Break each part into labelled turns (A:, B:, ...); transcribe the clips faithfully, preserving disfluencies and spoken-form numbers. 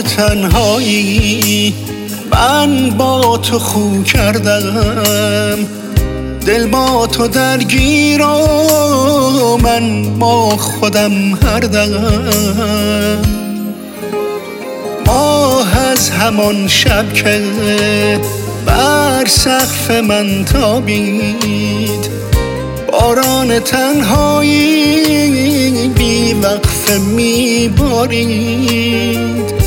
A: تنهایی من با تو خو کردم، دل با تو درگیر و من با خودم هر دم. ماه از همان شب که بر سقف من تابید، باران تنهایی بی وقفه می بارید.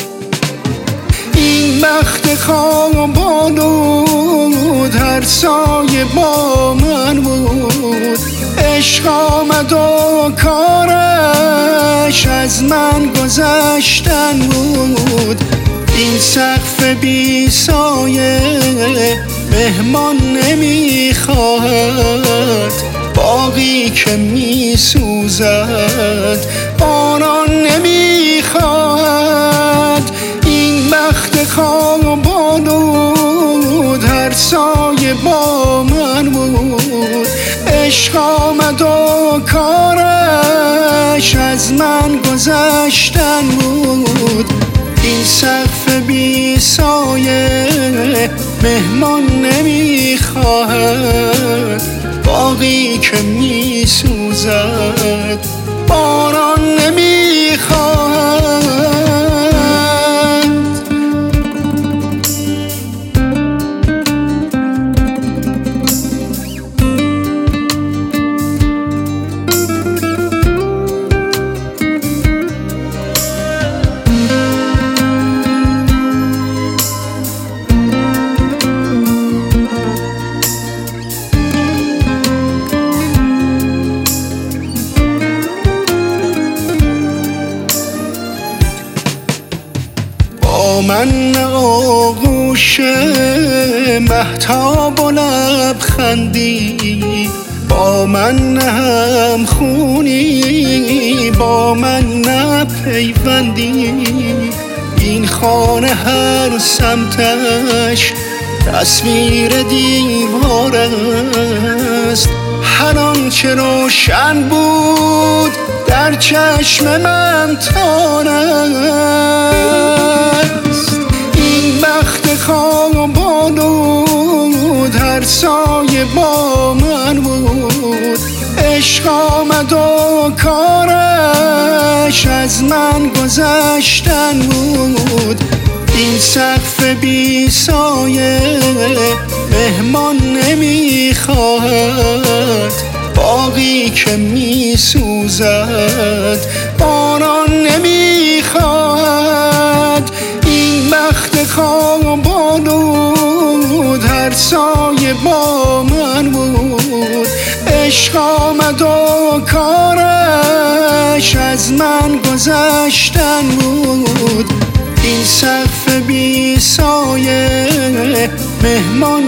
A: این بخت خوابالود هر سایه با من بود، عشق آمد و کارش از من گذشتن بود. این سقف بی سایه مهمان نمیخواهد، باغی که می سوزد باران نمیخواهد. این بخت خوابالود هر سایه با من بود، عشق آمد و کارش از من گذشتن بود. این سقف بی سایه مهمان نمیخواهد، باغی که می سوزد باران نمیخواهد. با من آغوش مهتاب و لبخندی، با من هم خونی، با من نه پیوندی. این خانه هر سمتش تصویر دیوار است، هر آنچه روشن بود در چشم من تار است. این بخت خوابالود هر سایه با من بود، عشق آمد و کارش از من گذشتن بود. این سقف بی سایه مهمان نمیخواهد، باغی که می سوزد باران نمیخواهد. این بخت خوابالود هر سایه با من بود، عشق آمد و کارش از من گذشتن بود. این سقف بی سایه مهمان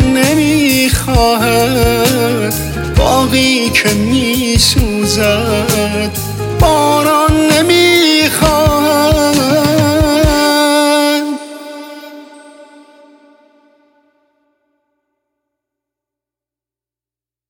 A: نمیخواهد، باغی که می سوزد باران